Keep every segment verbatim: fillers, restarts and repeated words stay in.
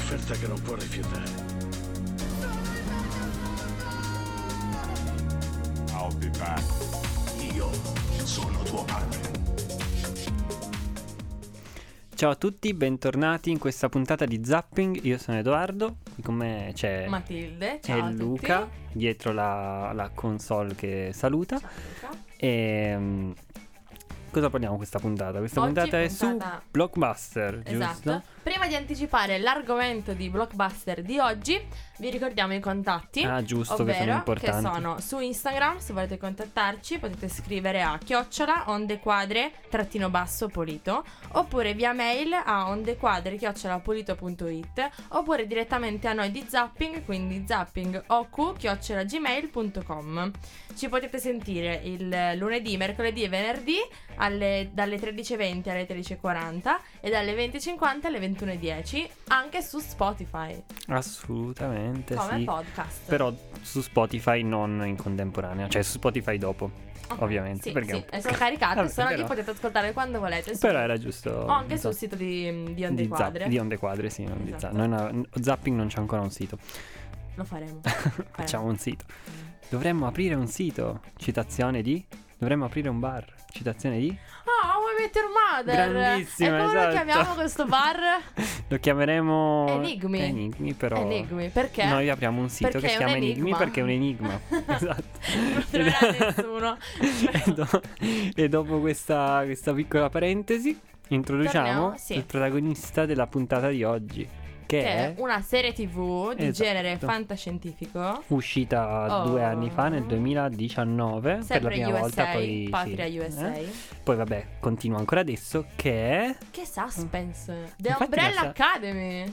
un'offerta che non può rifiutare. I'll be back. Io sono tuo padre. Ciao a tutti, bentornati in questa puntata di Zapping. Io sono Edoardo, con me c'è Matilde, ciao e a tutti. Luca, dietro la, la console che saluta. Ciao. E um, cosa parliamo questa puntata? Questa Oggi puntata è puntata- su Blockbuster, Esatto. giusto? Prima di anticipare l'argomento di Blockbuster di oggi, vi ricordiamo i contatti. Ah, giusto, che sono ovvero importanti. che sono su Instagram. Se volete contattarci potete scrivere a chiocciola ondequadre trattino basso polito, oppure via mail a ondequadre chiocciola polito punto it, oppure direttamente a noi di Zapping, quindi zappingoq chiocciola gmail punto com. Ci potete sentire il lunedì, mercoledì e venerdì alle, dalle tredici e venti alle tredici e quaranta e dalle venti e cinquanta alle ventuno e dieci anche su Spotify Assolutamente come sì. podcast. Però su Spotify non in contemporanea, cioè su Spotify dopo, Ok, ovviamente. sì, perché sì, e sono caricate, Vabbè, se no li però- potete ascoltare quando volete su- Però era giusto. o anche sul esatto. sito di, di Onde Di, Zapp- Quadre. di Onde Quadre, sì, non di Esatto. Zapp- non ha- Zapping non c'è ancora un sito. Lo faremo. Facciamo un sito. Dovremmo aprire un sito. Citazione di. Dovremmo aprire un bar. Citazione di. Ah, How I Met Your Mother. Grandissimo, E come esatto. lo chiamiamo questo bar? Lo chiameremo. Enigmi. Enigmi, però. Enigmi, perché? Noi apriamo un sito Perché che si è chiama un Enigmi enigma. perché è un enigma. Esatto. Non troverà nessuno. e, do- e dopo questa, questa piccola parentesi, introduciamo Torniamo, sì. il protagonista della puntata di oggi. Che, Che è è una serie tv di Esatto. genere fantascientifico. uscita Oh. due anni fa, nel duemiladiciannove, per la Sempre prima U S volta. A, Poi, Patria sì, U S A. eh? Poi vabbè, continua ancora adesso. Che è. Che suspense. The Infatti Umbrella la sa- Academy.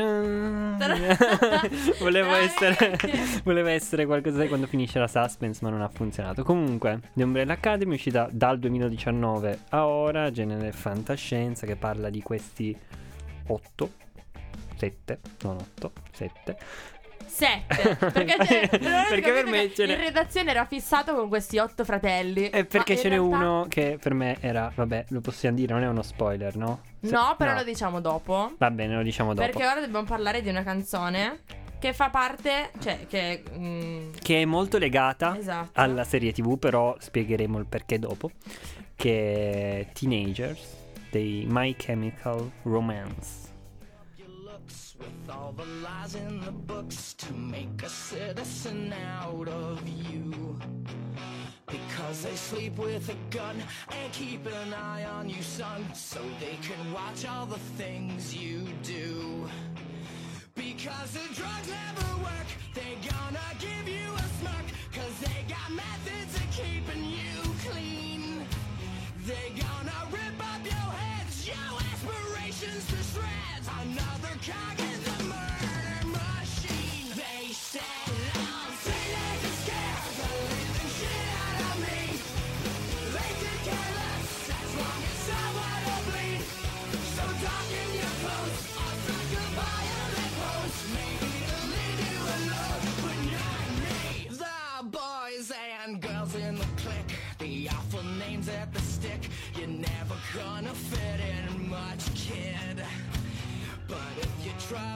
volevo Dai. essere Voleva essere qualcosa di quando finisce la suspense, ma non ha funzionato. Comunque, The Umbrella Academy è uscita dal duemiladiciannove a ora, genere fantascienza, che parla di questi otto sette, non otto, sette. Sette. Perché, c'è, Perché non avete per capito me che ce n'è- in redazione era fissato con questi otto fratelli. E perché Ma in ce n'è realtà- uno che per me era, vabbè, lo possiamo dire, non è uno spoiler, no? Se- No, però no. lo diciamo dopo. Va bene, lo diciamo dopo. Perché ora dobbiamo parlare di una canzone che fa parte, cioè che mm, Che è molto legata esatto. alla serie tivù, però spiegheremo il perché dopo. Che è Teenagers dei My Chemical Romance. With all the lies in the books to make a citizen out of you. Because they sleep with a gun and keep an eye on you, son, so they can watch all the things you do. Because the drugs never work, they gonna give you a smirk, cause they got methods of keeping you clean. They gonna rip up your heads, your aspirations to shreds. Another cog in the murder machine. They said I'm teenage and scared the living shit out of me. They could care less as long as someone will bleed. So darken your clothes, I'll strike a violent pose. Maybe it'll leave you alone, but not me. The boys and girls in the clique, the awful names at the stick. You're never gonna fit in much, kid. But if you try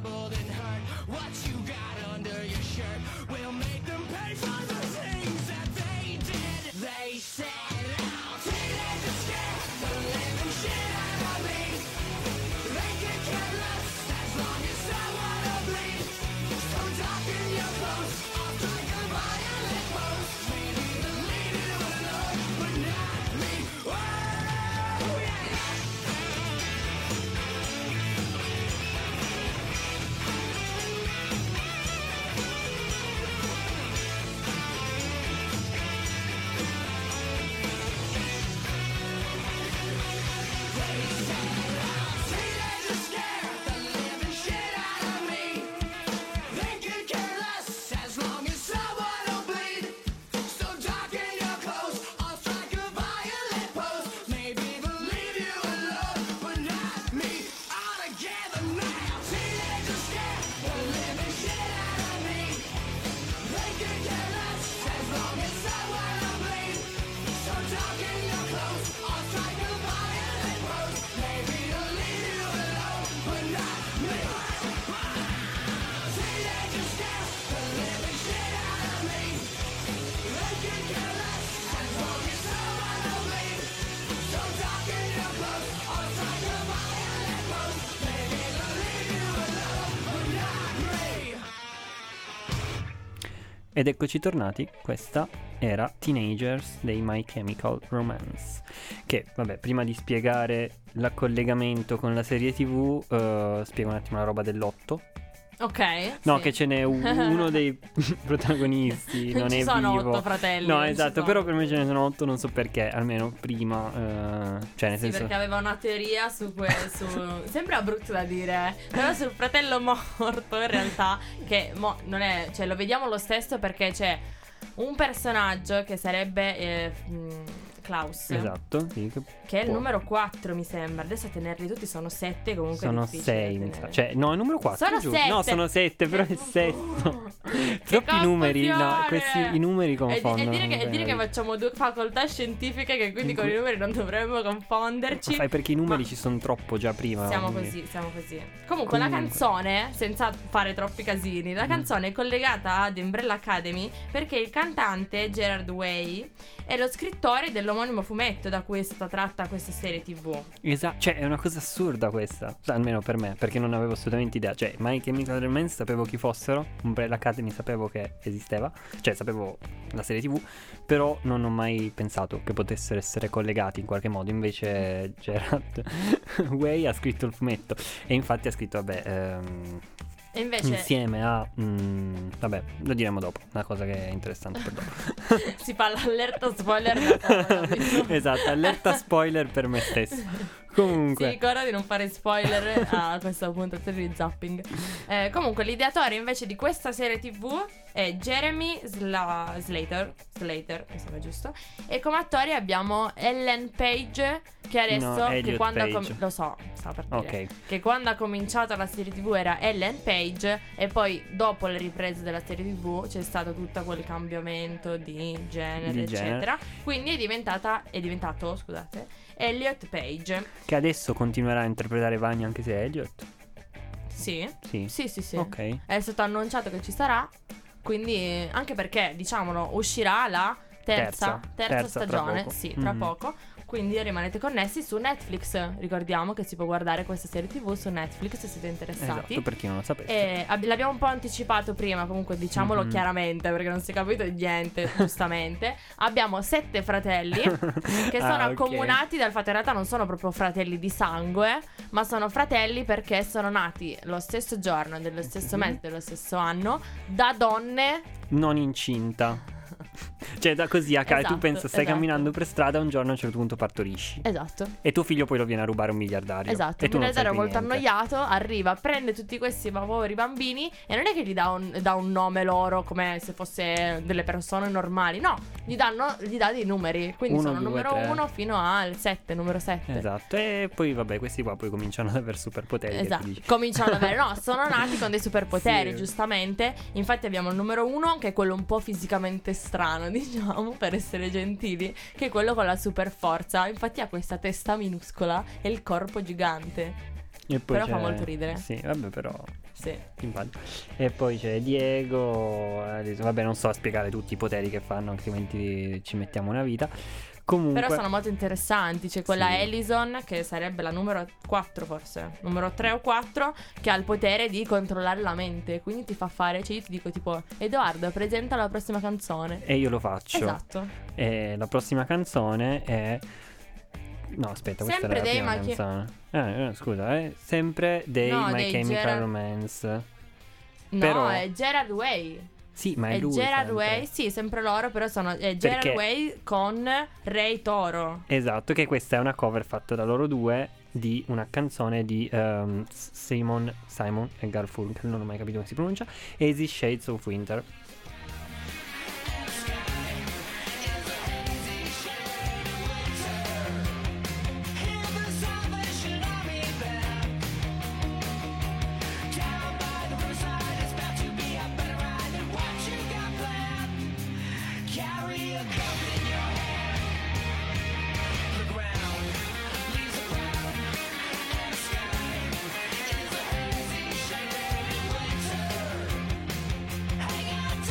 Ed eccoci tornati, questa era Teenagers dei My Chemical Romance. Che, vabbè, prima di spiegare l'collegamento con la serie tv, uh, spiego un attimo la roba dell'otto. Ok. No, sì. che ce n'è un- uno dei protagonisti, non, Non ci è sono vivo. otto fratelli, No, non ci esatto, sono. però per me ce ne sono otto, non so perché, almeno prima, uh, cioè nel Sì, senso... perché aveva una teoria su questo. Sembra brutto da dire, però sul fratello morto in realtà, che mo non è, cioè lo vediamo lo stesso perché c'è un personaggio che sarebbe eh, mh, Klaus. Esatto, sì, che Che è il può- numero quattro, mi sembra. Adesso a tenerli tutti sono sette, comunque è Sono difficile sei, da mi sa. tenere. Cioè, no, è numero quattro. Sono giusto? sette. No, sono sette, però è Che sesto. Che Troppi numeri, no, confusione! questi i numeri E, di- confondono. e dire che, e dire che magari. facciamo due facoltà scientifiche che quindi con i numeri non dovremmo confonderci. Sai, perché i numeri Ma- ci sono troppo già prima. Siamo quindi- così, siamo così. Comunque, la Comunque. canzone, senza fare troppi casini, la Mm. canzone è collegata ad Umbrella Academy perché il cantante Gerard Way è lo scrittore dell'omonimo fumetto da cui è stata tratta questa serie tv. Esatto, cioè è una cosa assurda questa, cioè, almeno per me, perché non avevo assolutamente idea. Cioè, My Chemical Romance sapevo chi fossero, Umbrella Academy sapevo che esisteva, cioè sapevo la serie tv, però non ho mai pensato che potessero essere collegati in qualche modo. Invece Gerard Way ha scritto il fumetto e infatti ha scritto, vabbè, ehm, E invece insieme a... mm, vabbè, lo diremo dopo, una cosa che è interessante per dopo. si fa l'allerta spoiler da poco, capito? Esatto, allerta spoiler per me stesso. Si Comunque, ricorda di non fare spoiler a questa puntata di zapping. Eh, comunque, l'ideatore invece di questa serie tv è Jeremy Sla- Slater. Slater, mi sembra giusto. E come attori abbiamo Ellen Page, che adesso, No, che Elliot quando ha Page. com- lo so, stavo per dire. ok. Che quando ha cominciato la serie tv era Ellen Page e poi dopo le riprese della serie tv c'è stato tutto quel cambiamento di genere, Di eccetera. genere. Quindi è diventata è diventato, scusate, Elliot Page. Che adesso continuerà a interpretare Vanya anche se è Elliot. Sì. Sì. Sì, sì, sì. Ok. È stato annunciato che ci sarà. Quindi, anche perché, diciamolo, uscirà la terza, Terza. terza, Terza, tra stagione. poco. Sì, tra Mhm. poco. Quindi rimanete connessi su Netflix. Ricordiamo che si può guardare questa serie tv su Netflix se siete interessati. Esatto, per chi non lo sapesse. E ab- l'abbiamo un po' anticipato prima, comunque diciamolo Mhm. chiaramente perché non si è capito niente, giustamente. Abbiamo sette fratelli che sono Ah, ok. accomunati dal fatto in realtà non sono proprio fratelli di sangue, ma sono fratelli perché sono nati lo stesso giorno, dello stesso Mhm. mese, dello stesso anno, da donne. Non incinta. Cioè, da così a caso tu Esatto, pensa, stai esatto. camminando per strada, un giorno a un certo punto partorisci. Esatto. E tuo figlio poi lo viene a rubare un miliardario. Esatto, E il tu non miliardario sai più molto niente. annoiato arriva, prende tutti questi poveri bambini e non è che gli dà un, dà un nome loro come se fosse delle persone normali, no, gli, danno, gli dà dei numeri, quindi Uno, sono due, numero tre. uno fino al sette, numero sette. Esatto. E poi vabbè, questi qua poi cominciano ad avere superpoteri. che tu Esatto, dici. cominciano ad avere, no, sono nati con dei superpoteri, Sì. giustamente. Infatti abbiamo il numero uno, che è quello un po' fisicamente strano, diciamo, per essere gentili, che è quello con la super forza. Infatti ha questa testa minuscola e il corpo gigante. E poi Però fa c'è- molto ridere. Sì, vabbè, però Sì. simpatico. E poi c'è Diego. adesso- Vabbè, non so a spiegare tutti i poteri che fanno, altrimenti ci mettiamo una vita. Comunque, Però sono molto interessanti. C'è quella Sì. Ellison, che sarebbe la numero quattro forse, numero tre o quattro, che ha il potere di controllare la mente. Quindi ti fa fare, cioè io ti dico tipo, Edoardo, presenta la prossima canzone. E io lo faccio. Esatto. E la prossima canzone è. No, aspetta, questa Sempre era la dei prima My Che- canzone. Eh, eh, scusa, eh. Sempre dei No, My dei Chemical Gerard- Romance. No, Però- è Gerard Way. Sì, ma è, È lui Gerard sempre. Way, sì, sempre loro, però sono è Gerard Perché- Way con Ray Toro. Esatto, che questa è una cover fatta da loro due di una canzone di ehm, Simon, Simon e Garfunkel, non ho mai capito come si pronuncia, Easy Shades of Winter. Hang on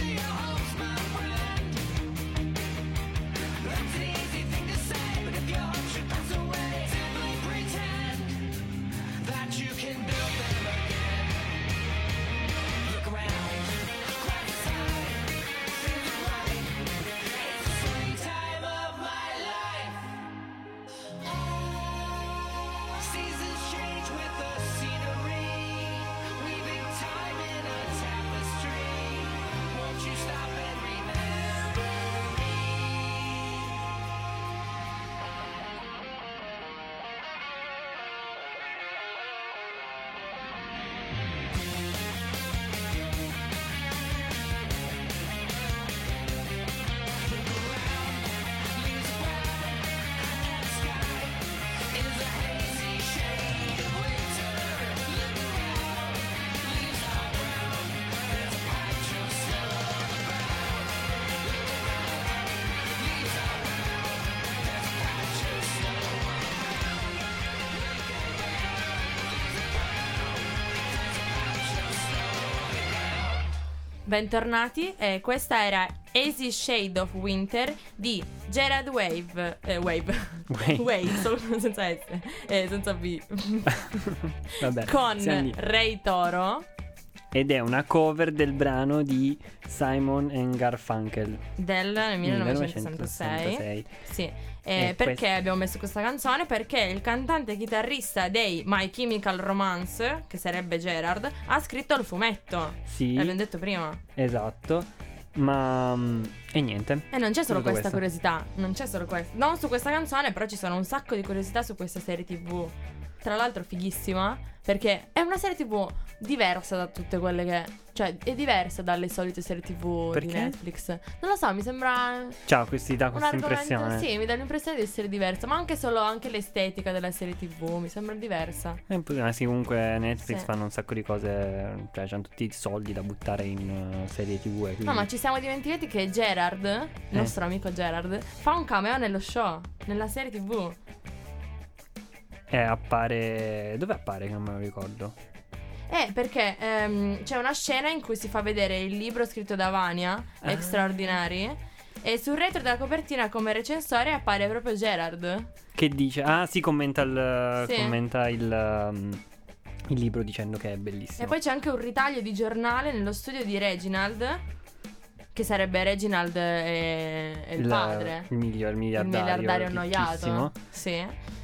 bentornati. Eh, questa era Hazy Shade of Winter di Gerard Wave. Eh, Wave. Wave. Wave, solo senza S. Eh, senza B. Vabbè, Con siamo lì. Ray Toro. Ed è una cover del brano di Simon and Garfunkel Del millenovecentosessantasei. millenovecentosessantasei. Sì. Eh, E perché quest- abbiamo messo questa canzone? Perché il cantante e chitarrista dei My Chemical Romance, che sarebbe Gerard, ha scritto il fumetto. Sì, L'abbiamo detto prima. esatto. Ma mm, e niente. E non c'è solo Tutto questa questo. curiosità. Non c'è solo questa. Non su questa canzone, però ci sono un sacco di curiosità su questa serie tivù. Tra l'altro fighissima, perché è una serie tivù diversa da tutte quelle che... Cioè, è diversa dalle solite serie tivù di Perché? Netflix. Non lo so, mi sembra... Ciao, questi dà Un questa argomento, impressione. sì, mi dà l'impressione di essere diversa, ma anche solo anche l'estetica della serie tivù mi sembra diversa. Eh, poi, ma sì, comunque Netflix Sì. fanno un sacco di cose. Cioè, hanno tutti i soldi da buttare in uh, serie tivù. E quindi... No, ma ci siamo dimenticati che Gerard, il Eh. nostro amico Gerard, fa un cameo nello show, nella serie tivù. Eh, appare. Dove appare? Che non me lo ricordo. Eh, perché ehm, c'è una scena in cui si fa vedere il libro scritto da Vania, Ah. Extraordinary, e sul retro della copertina come recensore appare proprio Gerard. Che dice? Ah, sì, commenta il. Sì. Commenta il. um, il libro dicendo che è bellissimo. E poi c'è anche un ritaglio di giornale nello studio di Reginald, che sarebbe Reginald e, e il, padre. Il, miglior, il Il miliardario. miliardario ricchissimo. annoiato. Sì.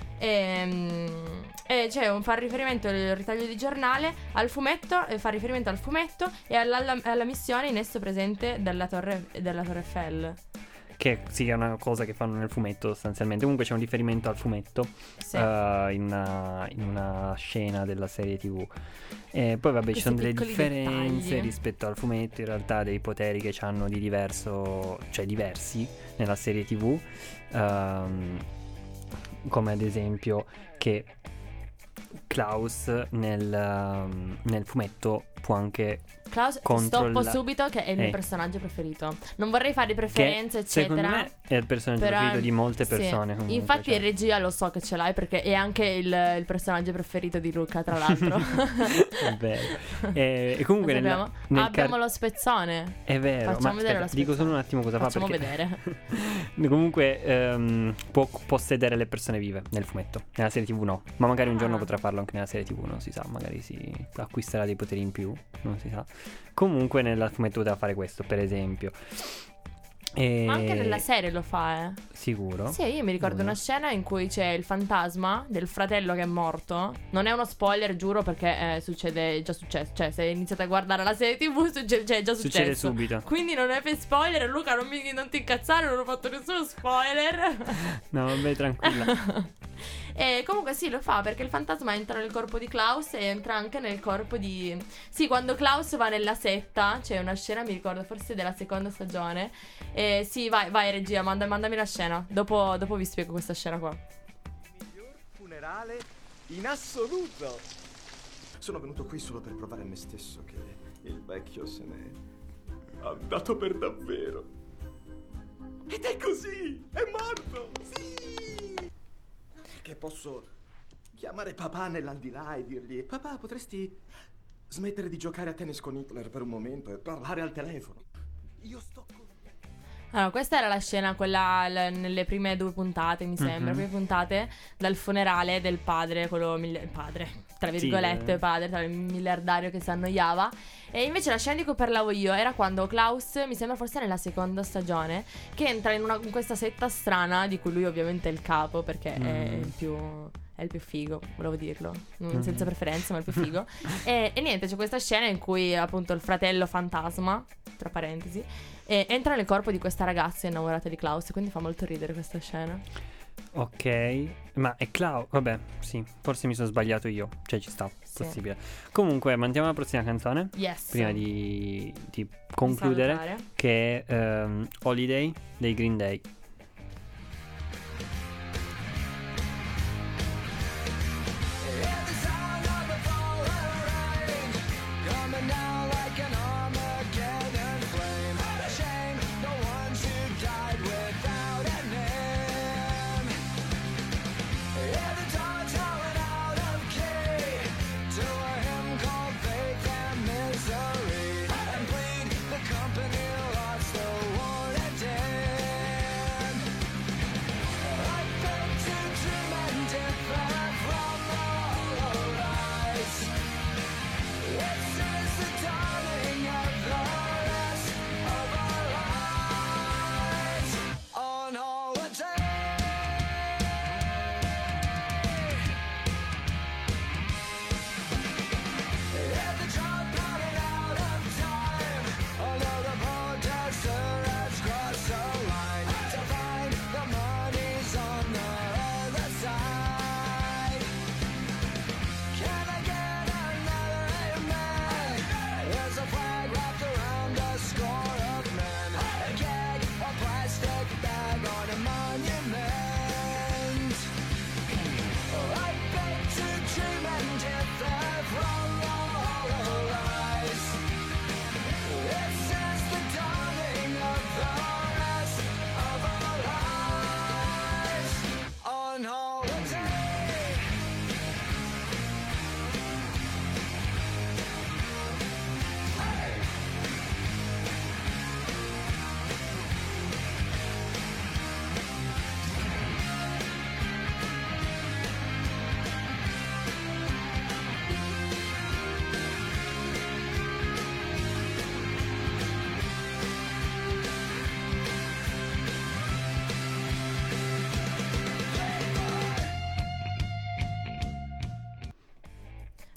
E, e c'è un fa riferimento al ritaglio di giornale, al fumetto, e fa riferimento al fumetto e alla, alla, alla missione in esso presente della torre, della torre Eiffel. Che sì, è una cosa che fanno nel fumetto sostanzialmente. Comunque c'è un riferimento al fumetto Sì. eh, in, una, in una scena della serie tivù. E poi vabbè, ci Questi sono delle piccoli differenze dettagli. rispetto al fumetto. In realtà dei poteri che hanno di diverso, cioè diversi nella serie tivù. ehm, come ad esempio che Klaus nel, um, nel fumetto può anche Klaus, controlla- stoppo subito, che è il mio Eh. personaggio preferito. Non vorrei fare preferenze, che secondo eccetera. me è il personaggio però- preferito di molte sì. persone. comunque, Infatti cioè. in regia lo so che ce l'hai, perché è anche il, il personaggio preferito di Luca, tra l'altro. È vero. E, e comunque Lo nella- sappiamo? nel Abbiamo car- lo spezzone. è vero. Facciamo ma vedere aspetta, la dico solo un attimo cosa Facciamo fa perché vedere. comunque ehm, può possedere le persone vive nel fumetto. Nella serie tivù no. Ma magari un giorno Ah. potrà farlo anche nella serie tivù, non si sa. Magari si acquisterà dei poteri in più, non si sa. Comunque nel fumetto poteva fare questo, per esempio. E... Ma anche nella serie lo fa, eh. Sicuro? Sì, io mi ricordo Uno. una scena in cui c'è il fantasma del fratello che è morto. Non è uno spoiler, giuro, perché eh, succede, è già successo. Cioè, se iniziate a guardare la serie tivù, succede, cioè, è già successo. Succede subito. Quindi non è per spoiler, Luca, non, mi, non ti incazzare, non ho fatto nessuno spoiler. No, vabbè, tranquilla. E comunque sì, lo fa perché il fantasma entra nel corpo di Klaus e entra anche nel corpo di... Sì, quando Klaus va nella setta, c'è una scena, mi ricordo, forse della seconda stagione. E sì, vai, vai regia, manda- mandami la scena. Dopo, dopo vi spiego questa scena qua. Miglior funerale in assoluto. Sono venuto qui solo per provare a me stesso che il vecchio se n'è andato per davvero. Ed è così! È morto! Sì! Che posso chiamare papà nell'aldilà e dirgli: papà, potresti smettere di giocare a tennis con Hitler per un momento e parlare al telefono? Io sto con... Allora, questa era la scena, quella l- nelle prime due puntate, mi sembra, Mhm. prime puntate dal funerale del padre, quello mille- padre, tra Sì, virgolette, eh. padre, tra il miliardario che si annoiava. E invece la scena di cui parlavo io era quando Klaus, mi sembra forse nella seconda stagione, che entra in, una, in questa setta strana, di cui lui ovviamente è il capo, perché è Mm. il più... È il più figo, volevo dirlo, mm, Mm. senza preferenze, ma il più figo. e, e niente, c'è questa scena in cui appunto il fratello fantasma, tra parentesi, e entra nel corpo di questa ragazza innamorata di Klaus, quindi fa molto ridere questa scena. Ok, ma è Clau. Vabbè, sì, forse mi sono sbagliato io. Cioè, ci sta, Sì. possibile. Comunque, mandiamo alla prossima canzone. Yes. Prima di, di Di concludere, salutare. che è ehm, Holiday dei Green Day. To a hymn called faith and misery, and plead the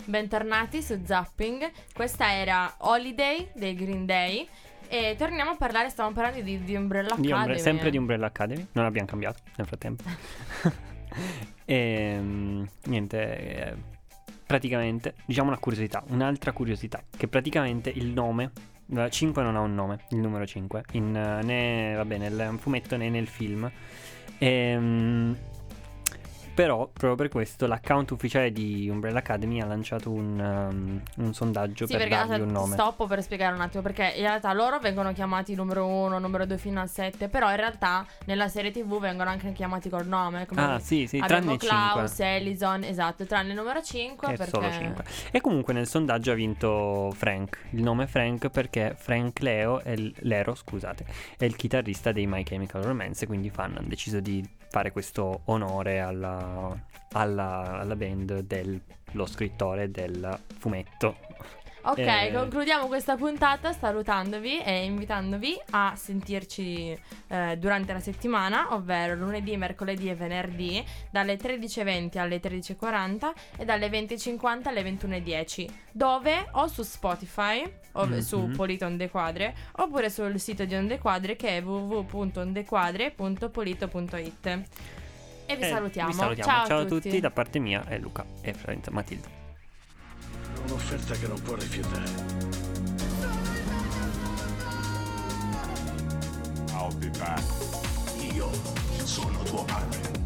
bentornati su Zapping. Questa era Holiday dei Green Day. E torniamo a parlare, stavamo parlando di, di Umbrella Di Academy. Umbre- sempre di Umbrella Academy, non abbiamo cambiato nel frattempo. E niente, eh, praticamente, diciamo una curiosità, un'altra curiosità, che praticamente il nome cinque non ha un nome, il numero cinque, in, né vabbè, nel fumetto né nel film. Ehm Però, proprio per questo, l'account ufficiale di Umbrella Academy ha lanciato un, um, un sondaggio Sì, per perché dargli aspetta, un nome. stoppo per spiegare un attimo, perché in realtà loro vengono chiamati numero uno, numero due fino al sette, però in realtà nella serie tivù vengono anche chiamati col nome, come Ah, sì, sì, abbiamo tranne il Klaus, cinque. Ellison, esatto, tranne il numero cinque È perché... solo cinque. E comunque nel sondaggio ha vinto Frank. Il nome è Frank perché Frank Leo è il, Lero, scusate, è il chitarrista dei My Chemical Romance, quindi i fan hanno deciso di fare questo onore alla, alla, alla band dello scrittore del fumetto. Ok, Eh, concludiamo questa puntata salutandovi e invitandovi a sentirci eh, durante la settimana, ovvero lunedì, mercoledì e venerdì, dalle tredici e venti alle tredici e quaranta e dalle venti e cinquanta alle ventuno e dieci, dove o su Spotify o Mm-hmm. su Polito Onde Quadre, oppure sul sito di Onde Quadre, che è w w w punto ondequadre punto polito punto it. E vi eh, salutiamo. vi salutiamo. Ciao, Ciao a a tutti, da parte mia è Luca e Florenza Matilde. Un'offerta che non può rifiutare. I'll be back. Io sono tuo padre.